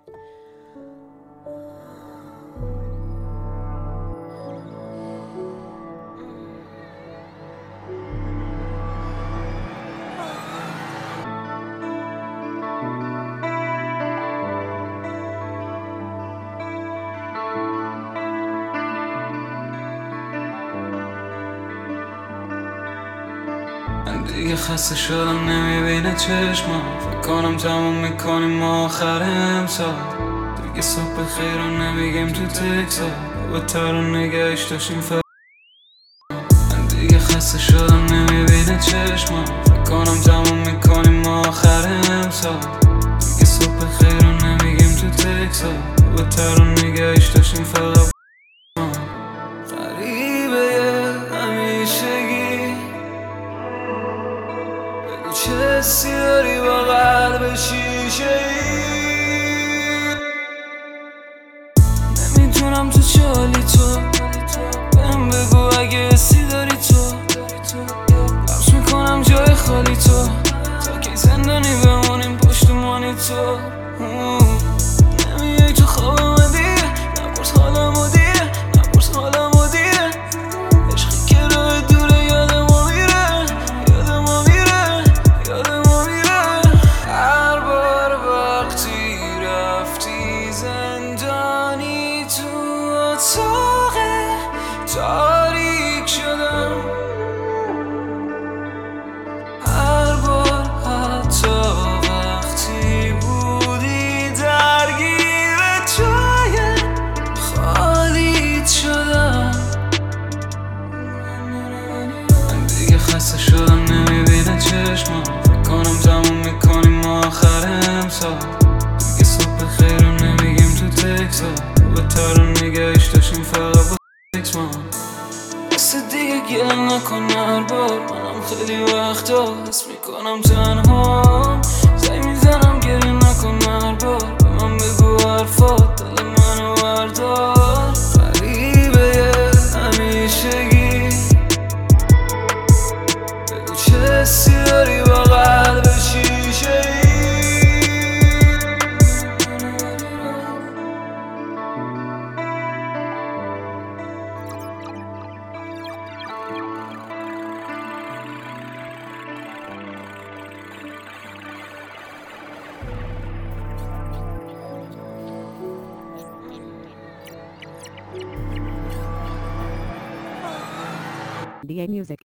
دیگه خسته شدم نمیبینه چشمم، فکر کنم تموم میکنیم ما آخر امسال. دیگه صبح خیر رو نمیگیم تو تکسا، بهتر رو نگهش داشتیم من دیگه خسته شدم نمیبینه چشمم، فکر کنم تموم میکنیم ما آخر امسال. دیگه صبح خیر رو نمیگیم تو تکسا، بهتر رو نگهش داشتیم فقط غریبه همیشگی. چه حسی داری با قلب شیشه‌ای؟ نمیدونم تو چه حالی، تو بهم بگو اگه حسی داری. تو بخش میکنم جای خالی، تو تا کی زندانی بمونیم پشتمانی. تو نمیای تو خوابم دیگه، نپرس حالمو دیگه، نپرس حالمو دیگه. عشقی که راه دوره یادمو میره، یادمو میره، یادمو میره. هر بار وقتی رفتی زندانی تو اتاق تاریک شدم. هر بار حتی وقتی بودی درگیر جای خالیت شدم. من دیگه خسته شدم نمیبینه چشمم، فکر کنم تموم میکنیم ما آخر امسال. دیگه صبح خیر رو نمیگیم تو تکسا، بهتر رو نگهش داشتیم فقط با تکس ما. مثل دیگه گله نکن هر بار، منم خیلی وقتا حس میکنم تنها. زنگ میزنم گریه نکن هر بار، به من بگو حرفات دل منو بردار. غریبه همیشگی، بگو چه حسی داری با قلب شیشه‌ای؟ DA Music.